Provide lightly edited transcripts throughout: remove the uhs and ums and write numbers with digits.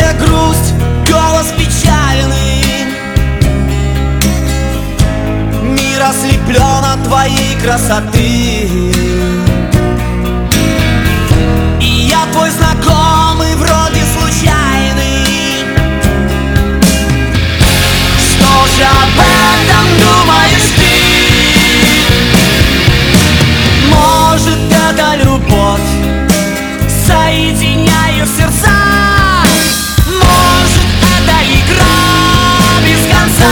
сердце грусть, голос печальный. Мир ослеплен от твоей красоты, и я твой знакомый, вроде случайный. Что же об этом думаешь ты? Может, это любовь, соединяет сердца? Может, это игра без конца?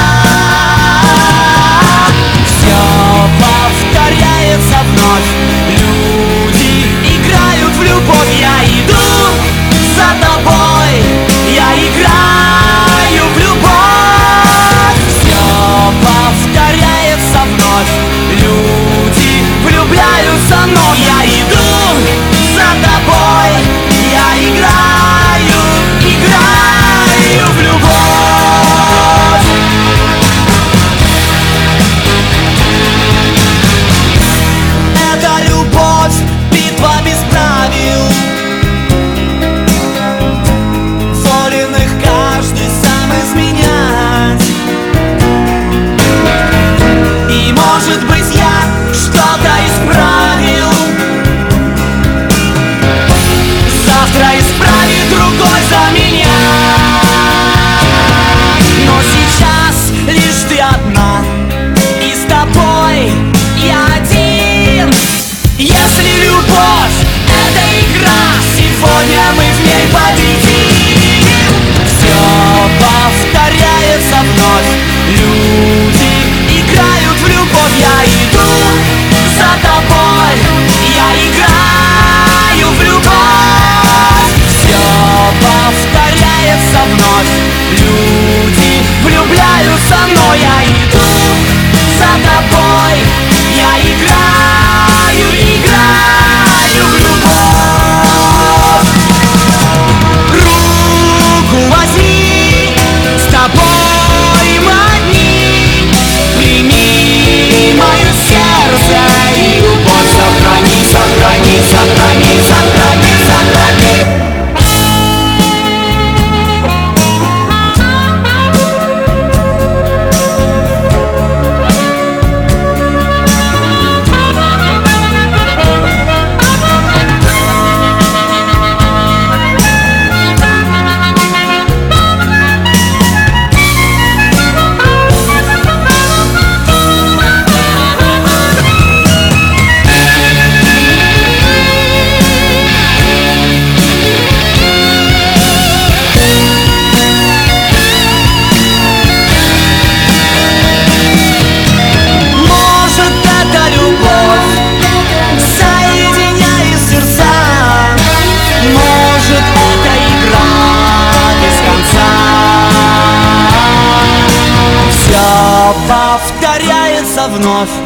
Все повторяется вновь, люди играют в любовь. Я иду за тобой, я играю в любовь. Все повторяется вновь, люди влюбляются, но я иду за тобой, я играю в любовь. Это любовь, битва без правил, волен их каждый сам изменять. И может быть я что-то исправил, завтра исправит другой за меня. Но сейчас лишь ты одна, и с тобой я один. Если любовь — это игра, сегодня мы в ней победим. Все повторяется вновь, люди играют в любовь. Я иду за тобой, я играю в любовь. Все повторяется вновь, люди влюбляются, но я иду за тобой, я играю в любовь. Руку возьми, с тобой мы одни. Прими мое сердце и любовь сохрани, сохрани, сохрани, сохрани, сохрани. Повторяется вновь,